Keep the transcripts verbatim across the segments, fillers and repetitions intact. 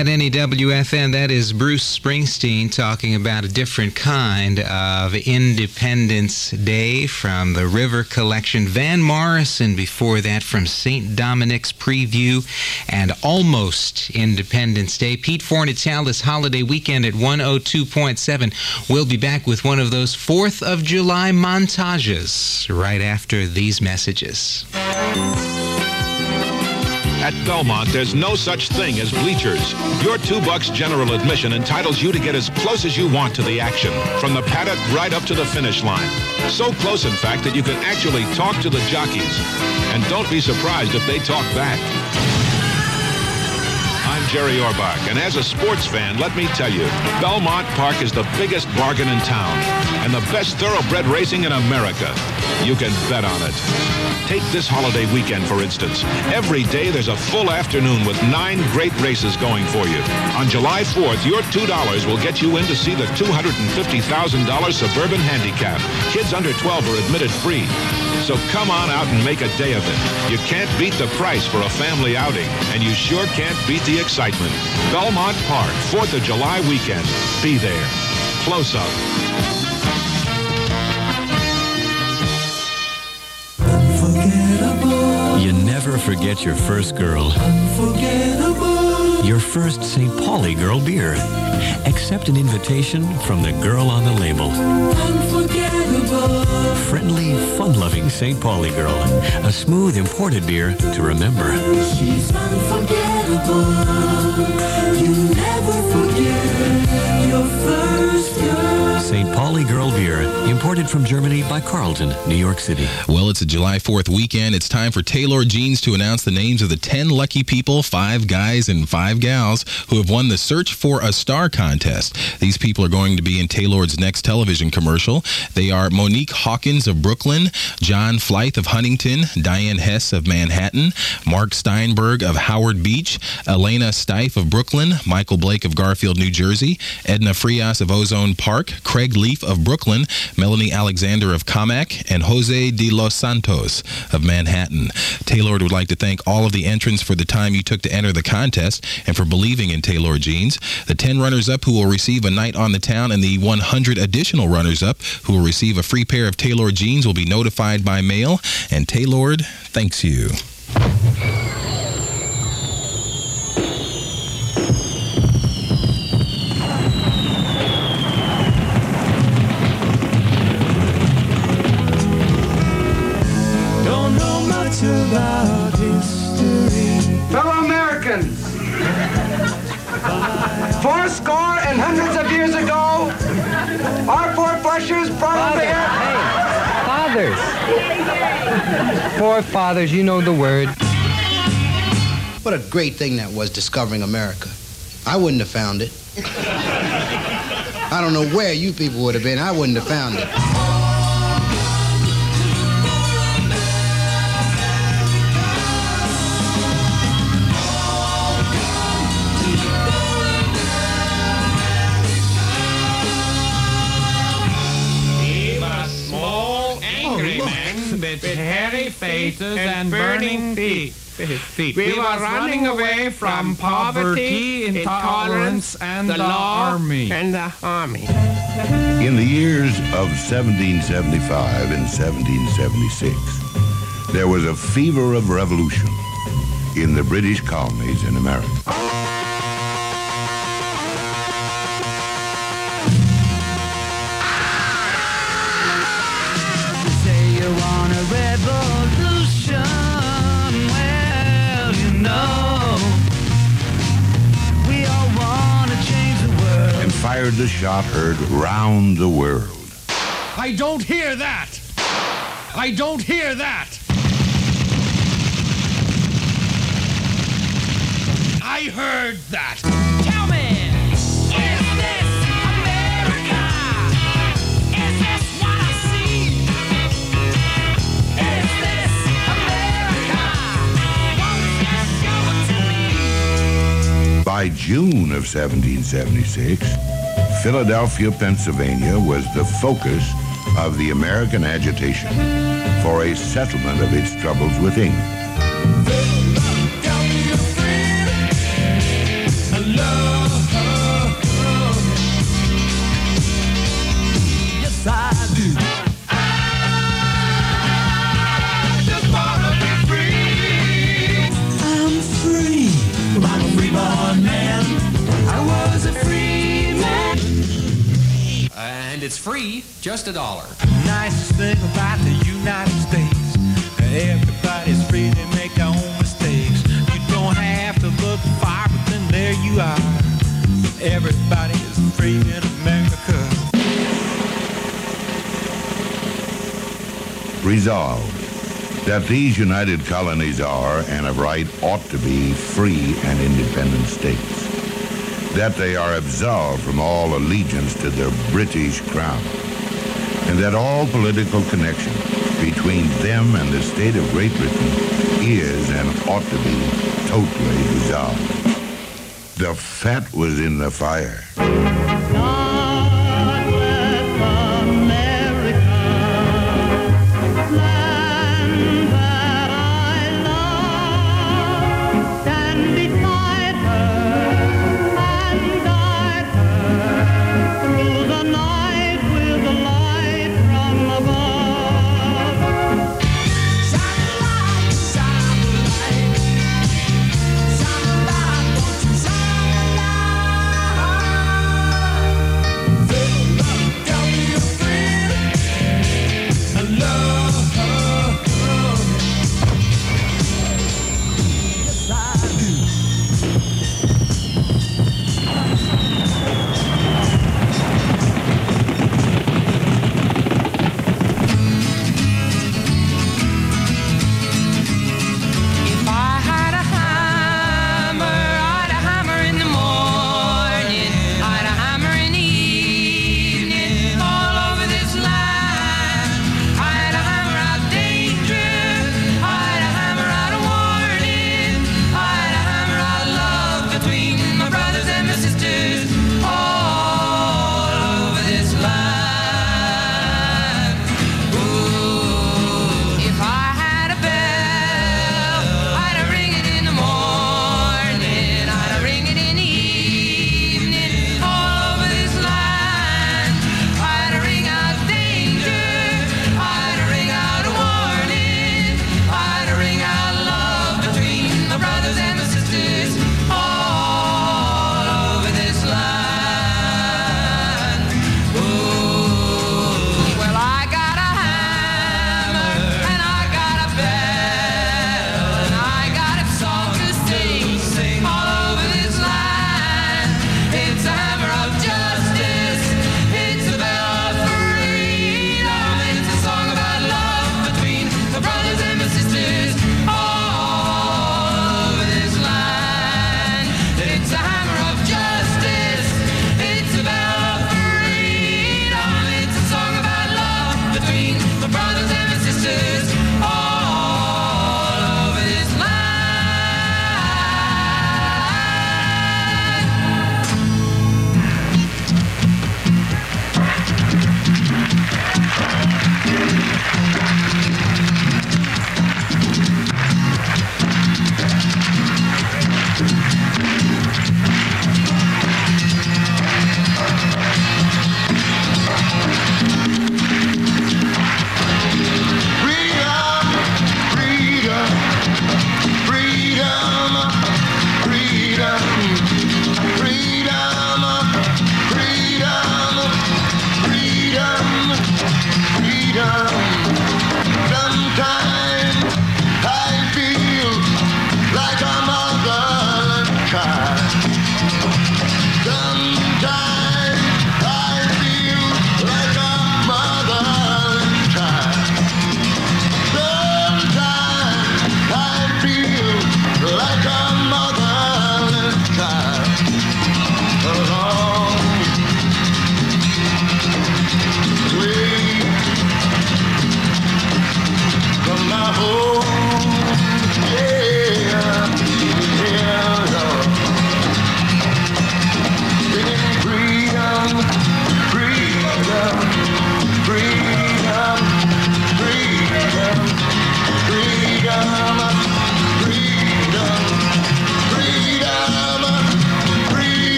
At N E W F N, that is Bruce Springsteen talking about a different kind of Independence Day from the River Collection. Van Morrison before that from Saint Dominic's Preview and Almost Independence Day. Pete Fornatale this holiday weekend at one oh two point seven. We'll be back with one of those fourth of July montages right after these messages. At Belmont, there's no such thing as bleachers. Your two bucks general admission entitles you to get as close as you want to the action, from the paddock right up to the finish line. So close, in fact, that you can actually talk to the jockeys. And don't be surprised if they talk back. I'm Jerry Orbach, and as a sports fan, let me tell you, Belmont Park is the biggest bargain in town and the best thoroughbred racing in America. You can bet on it. Take this holiday weekend, for instance. Every day there's a full afternoon with nine great races going for you. On July fourth, your two dollars will get you in to see the two hundred fifty thousand dollars Suburban Handicap. Kids under twelve are admitted free. So come on out and make a day of it. You can't beat the price for a family outing, and you sure can't beat the excitement. Belmont Park, fourth of July weekend. Be there. Close up. You never forget your first girl. Your first Saint Pauli Girl beer. Accept an invitation from the girl on the label. Friendly, fun-loving Saint Pauli Girl. A smooth imported beer to remember. She's unforgettable. You never forget your first girl. Saint Pauli Girl beer, imported from Germany by Carlton, New York City. Well, it's a July fourth weekend. It's time for Taylor Jeans to announce the names of the ten lucky people, five guys and five gals, who have won the Search for a Star contest. These people are going to be in Taylor's next television commercial. They are Monique Hawkins of Brooklyn, John Flythe of Huntington, Diane Hess of Manhattan, Mark Steinberg of Howard Beach, Elena Stife of Brooklyn, Michael Blake of Garfield, New Jersey, Edna Frias of Ozone Park, Craig Leaf of Brooklyn, Melanie Alexander of Comac, and Jose de Los Santos of Manhattan. Taylor would like to thank all of the entrants for the time you took to enter the contest and for believing in Taylor Jeans. The ten runners-up who will receive a night on the town and the one hundred additional runners-up who will receive a free pair of Taylor Jeans will be notified by mail, and Taylor thanks you. Don't know much about history. Fellow Americans, four score and hundreds of years ago, our forefathers brought over here. Fathers. Forefathers, you know the word. What a great thing that was, discovering America. I wouldn't have found it. I don't know where you people would have been. I wouldn't have found it. With hairy faces and burning feet. feet. We were running away from poverty, intolerance, and the army. And the army. In the years of seventeen seventy-five and seventeen seventy-six, there was a fever of revolution in the British colonies in America. Fired the shot heard round the world. I don't hear that! I don't hear that! I heard that! Tell me, is this America? Is this what I see? Is this America? Won't you show it to me? By June of seventeen seventy-six, Philadelphia, Pennsylvania was the focus of the American agitation for a settlement of its troubles with England. Love. free, just a dollar. Nicest thing about the United States, everybody's free to make their own mistakes. You don't have to look far, but then there you are. Everybody is free in America. Resolved that these united colonies are, and of right ought to be, free and independent states. That they are absolved from all allegiance to the British crown. And that all political connection between them and the state of Great Britain is and ought to be totally dissolved. The fat was in the fire. Philadelphia free.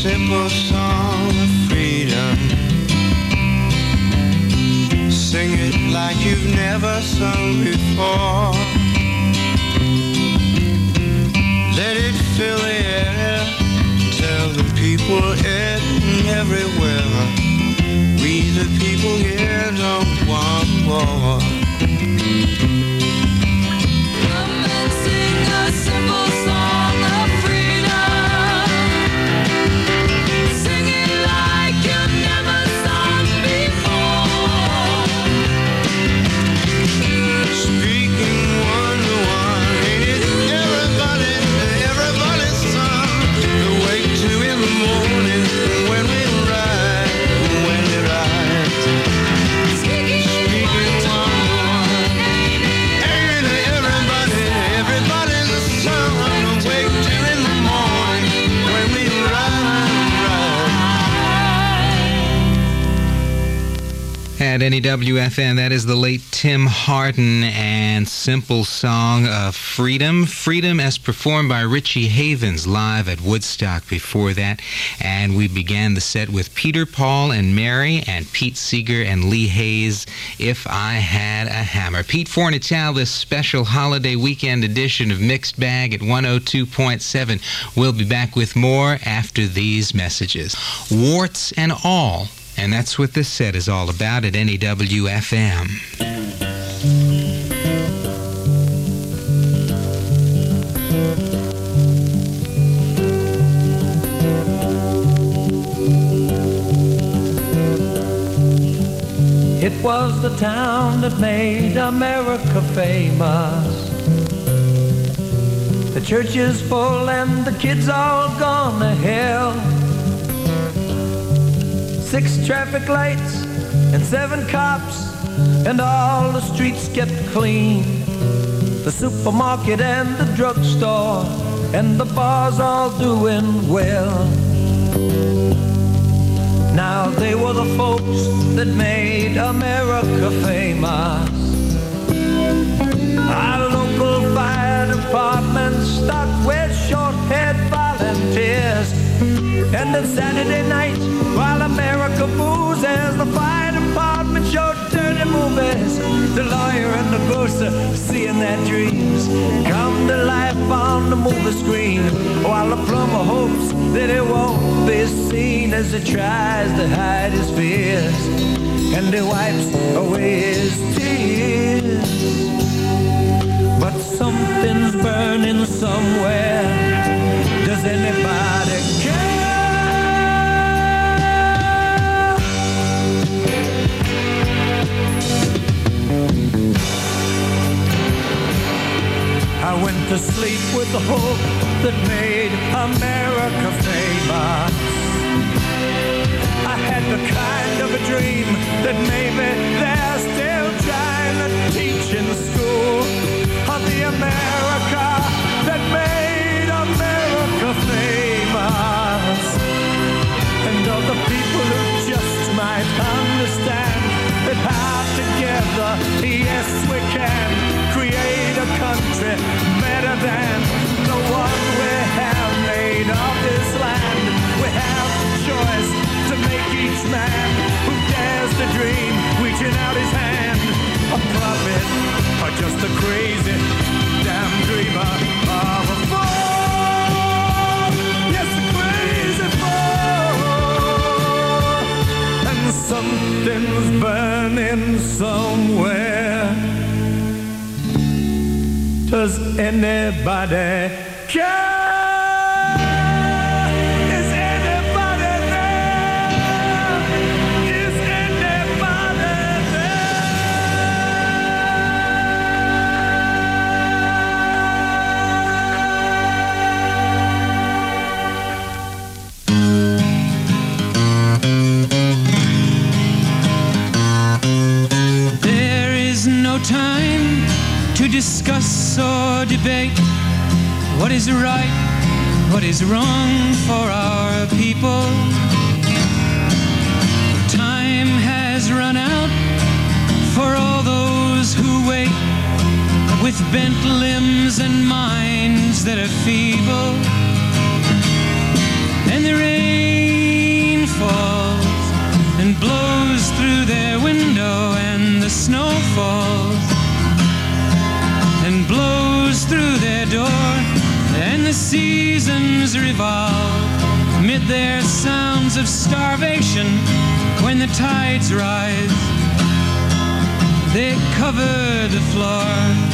simple song of freedom. Sing it like you've never sung before. Let it fill the air. Tell the people everywhere. We the people here don't want war. Come and sing a simple song of freedom. Sing it like you've never sung before. Speaking one to one, ain't it everybody, everybody's song to wake to in the morning when we ride, when we ride. Speaking one to one, ain't it everybody, everybody's song to wake to in the morning when we ride, ride. At N E W F M, that is the late Tim Hardin and Simple Song of Freedom. Freedom as performed by Richie Havens live at Woodstock before that. And we began the set with Peter, Paul, and Mary, and Pete Seeger and Lee Hayes, If I Had a Hammer. Pete Fornatale, this special holiday weekend edition of Mixed Bag at one oh two point seven. We'll be back with more after these messages. Warts and all. And that's what this set is all about at N E W F M. It was the town that made America famous. The church is full and the kids all gone to hell. Six traffic lights and seven cops, and all the streets kept clean. The supermarket and the drugstore and the bars all doing well. Now they were the folks that made America famous. Our local fire department stocked with short-haired volunteers. And then Saturday night, while America boozes, the fire department showed dirty movies. The lawyer and the ghost are seeing their dreams come to life on the movie screen, while the plumber hopes that it won't be seen as he tries to hide his fears, and he wipes away his tears. But something's burning somewhere. Does anybody care? I went to sleep with the hope that made America famous. I had the kind of a dream that maybe they're still trying to teach in school, of the America that made America famous, and of the people who just might understand that how together, yes we can create a country better than the one we have made of this land. We have the choice to make each man who dares to dream reaching out his hand a prophet or just a crazy damn dreamer of a fool. Yes, a crazy fool. And something's burning somewhere. Does anybody care? Is anybody there? Is anybody there? There is no time to discuss or debate what is right, what is wrong for our people. Time has run out for all those who wait with bent limbs and minds that are feeble. and the rain falls and blows through their window, and the snow falls and blows through their door, and the seasons revolve amid their sounds of starvation. When the tides rise, they cover the floor.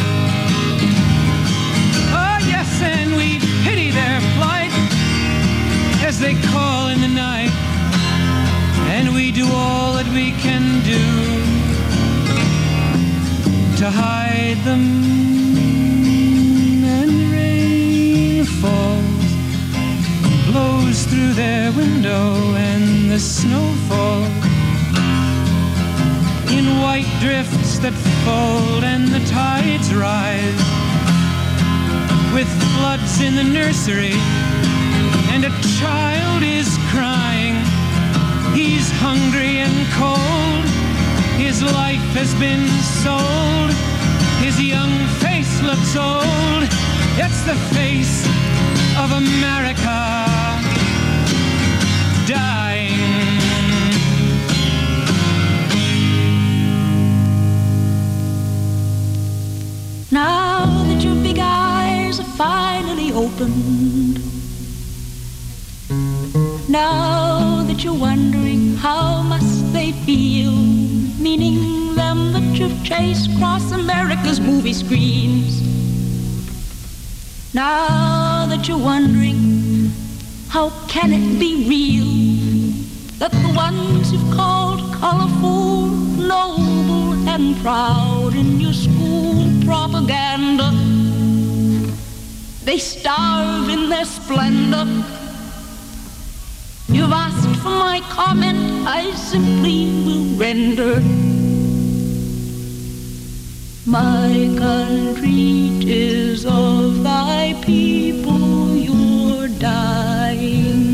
Oh yes, and we pity their plight as they call in the night, and we do all that we can do to hide them. And the rain falls, blows through their window, and the snow falls in white drifts that fold, and the tides rise with floods in the nursery, and a child is crying. He's hungry and cold. His life has been sold. His young face looks old. It's the face of America dying. Now that your big eyes are finally opened, now that you're wondering how must they feel, meaning them that you've chased across America's movie screens, now that you're wondering how can it be real that the ones you've called colorful, noble and proud in your school propaganda, they starve in their splendor. You've asked for my comment, I simply will render. My country, 'tis of thy people you're dying.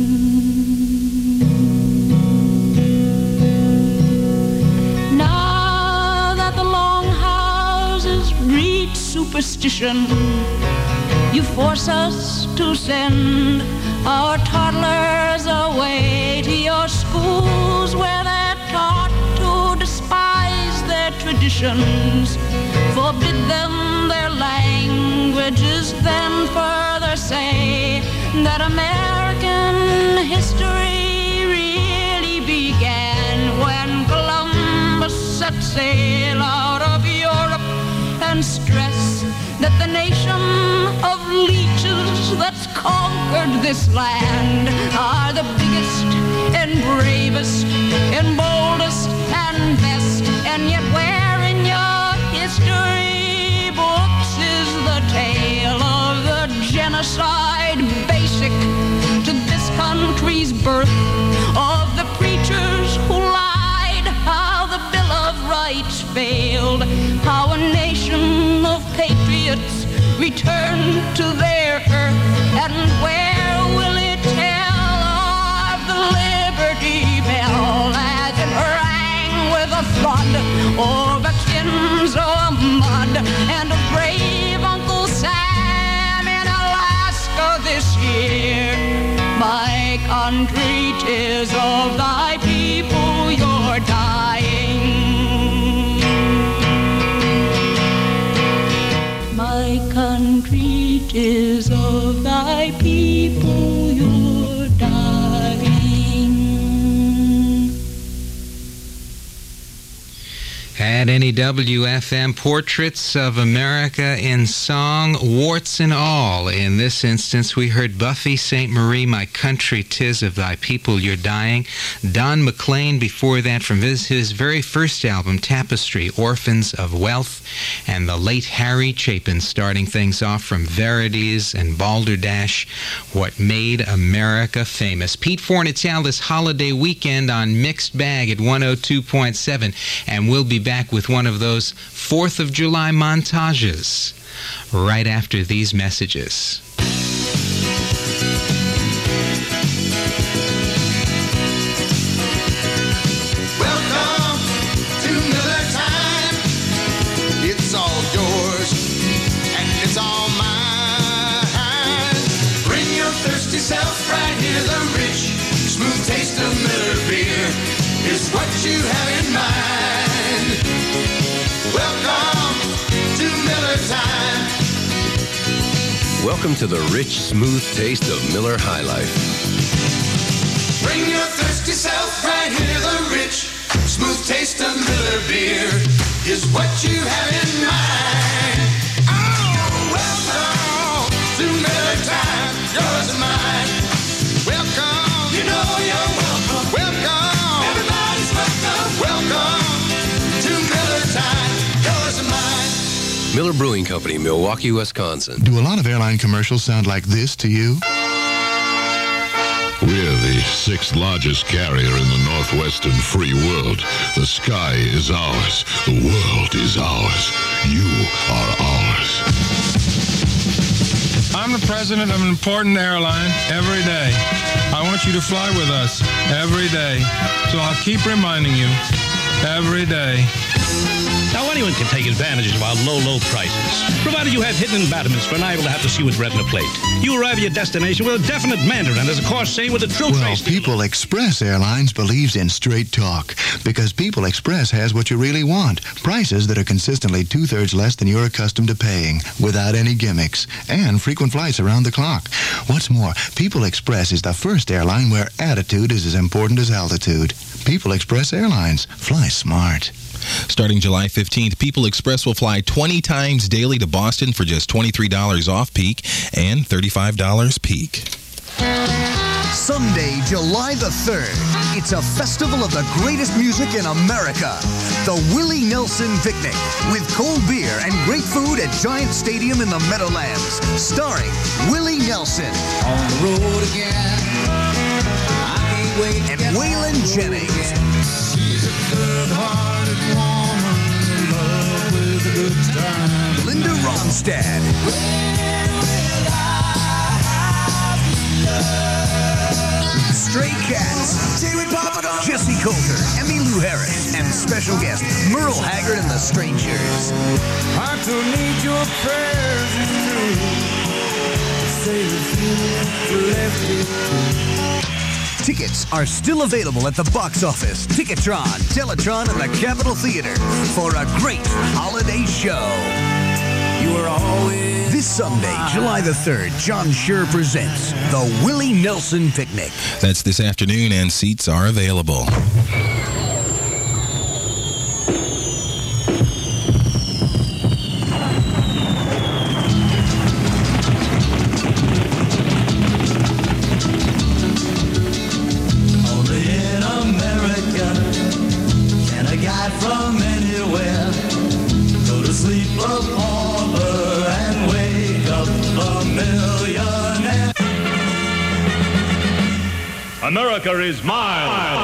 Now that the long houses breed superstition, you force us to send our toddlers away to your schools where they're taught to despise their traditions, forbid them their languages, then further say that American history really began when Columbus set sail out of Europe, and stress that the nation of leeches that's conquered this land are the biggest and bravest and boldest and best. And yet where in your history books is the tale of the genocide basic to this country's birth, of the preachers who lied, how the Bill of Rights failed, how a nation of patriots returned to their earth, and where will it tell of the Liberty Bell as it rang with a thud over Kinzo-Mud, and a brave Uncle Sam in Alaska this year? My country, 'tis of thy people you're dying. My country, 'tis of thy people you're dying. At N E W F M, Portraits of America in Song, warts and all. In this instance, we heard Buffy Sainte Marie, My Country, 'Tis of Thy People You're Dying. Don McLean before that from his, his very first album, Tapestry, Orphans of Wealth. And the late Harry Chapin starting things off from Verities and Balderdash, What Made America Famous. Pete Fornatale this holiday weekend on Mixed Bag at one oh two point seven. And we'll be back with one of those fourth of July montages right after these messages. Welcome to Miller Time. It's all yours and it's all mine. Bring your thirsty self right here. The what you have in mind. Welcome to Miller Time. Welcome to the rich, smooth taste of Miller High Life. Bring your thirsty self right here. The rich, smooth taste of Miller beer is what you have in mind. Oh, welcome to Miller Time. Yours and mine. Welcome. You know you're welcome. Welcome. Everybody's welcome. Welcome to Miller Time. Yours and mine. Miller Brewing Company, Milwaukee, Wisconsin. Do a lot of airline commercials sound like this to you? We're the sixth largest carrier in the northwestern free world. The sky is ours. The world is ours. You are ours. I'm the president of an important airline every day. I want you to fly with us every day. So I'll keep reminding you every day. Now, anyone can take advantage of our low, low prices, provided you have hidden embedments for an idle to have to see with retina plate. You arrive at your destination with a definite Mandarin, as of course same with a true Well, trace. People Express Airlines believes in straight talk because People Express has what you really want. Prices that are consistently two-thirds less than you're accustomed to paying, without any gimmicks, and frequent flights around the clock. What's more, People Express is the first airline where attitude is as important as altitude. People Express Airlines. Fly smart. Starting July fifteenth, People Express will fly twenty times daily to Boston for just twenty-three dollars off-peak and thirty-five dollars peak. Sunday, July the third, it's a festival of the greatest music in America. The Willie Nelson Picnic, with cold beer and great food at Giant Stadium in the Meadowlands. Starring Willie Nelson. On the road again. I can't wait. And Waylon Jennings. She's a good-hearted woman in love with a good time. Linda Ronstadt. Stray Cats, Jesse Coulter, Emmylou Harris, and special guest Merle Haggard and the Strangers. I don't need your prayers to Tickets are still available at the box office, Ticketron, Teletron, and the Capitol Theater for a great holiday show. You are always... This Sunday, July the third, John Scher presents the Willie Nelson Picnic. That's this afternoon, and seats are available. Only in America can a guy from anywhere go to sleep upon her and wake up a millionaire. America is mine.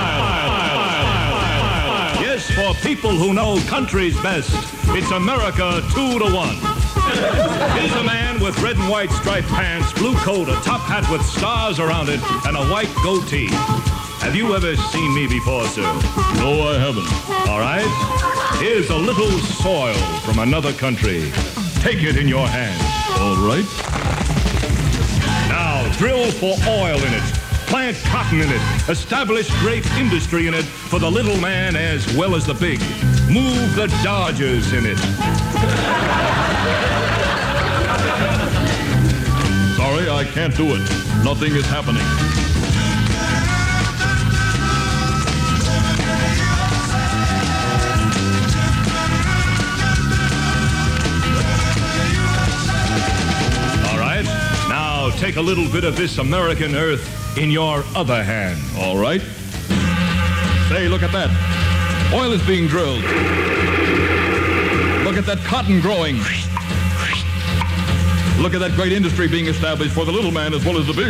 Yes, for people who know country's best, it's America two to one. Here's a man with red and white striped pants, blue coat, a top hat with stars around it, and a white goatee. Have you ever seen me before, sir? No, I haven't. All right. Here's a little soil from another country. Take it in your hand. All right. Now, drill for oil in it. Plant cotton in it. Establish great industry in it for the little man as well as the big. Move the Dodgers in it. Sorry, I can't do it. Nothing is happening. All right. Now take a little bit of this American earth in your other hand. All right. Say, look at that. Oil is being drilled. Look at that cotton growing. Look at that great industry being established for the little man as well as the big.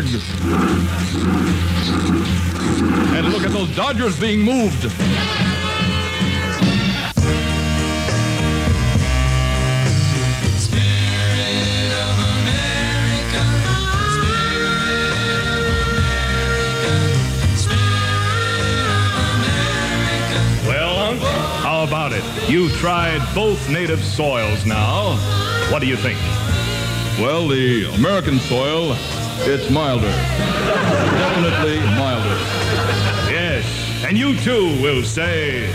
And look at those Dodgers being moved. How about it? You've tried both native soils now. What do you think? Well, the American soil, it's milder. Definitely milder. Yes, and you too will say,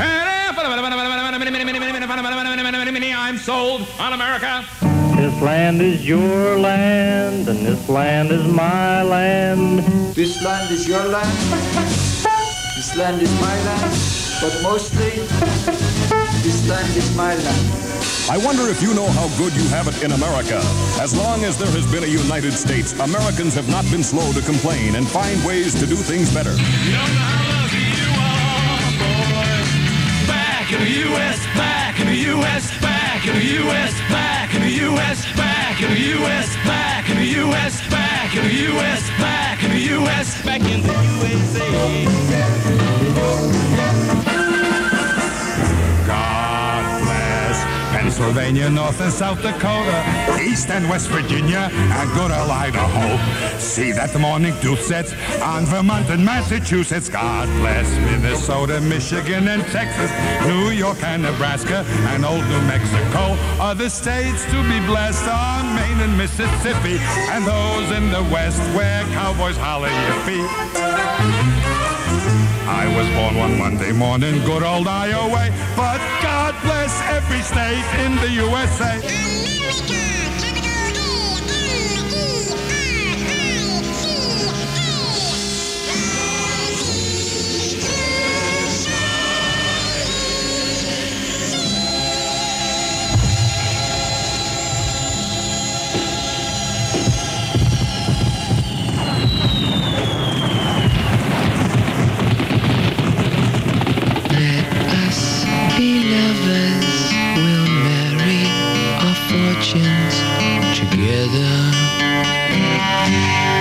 I'm sold on America. This land is your land, and this land is my land. This land is your land. This land is my land. But mostly, this land is my land. I wonder if you know how good you have it in America. As long as there has been a United States, Americans have not been slow to complain and find ways to do things better. You don't know how lucky you are, boy. Back in the U S, back in the U S, back in the U S, back in the U S, back in the U S, back in the U S, back in the U S, back in the U S, back in the U S A. God bless Pennsylvania, North and South Dakota, East and West Virginia, and good old Idaho. See that the morning dew sets on Vermont and Massachusetts. God bless Minnesota, Michigan, and Texas, New York and Nebraska, and old New Mexico. Other states to be blessed are Maine and Mississippi, and those in the West where cowboys holler yippee. I was born one Monday morning, good old Iowa, but God bless every state in the U S A. Be lovers, we'll marry our fortunes together.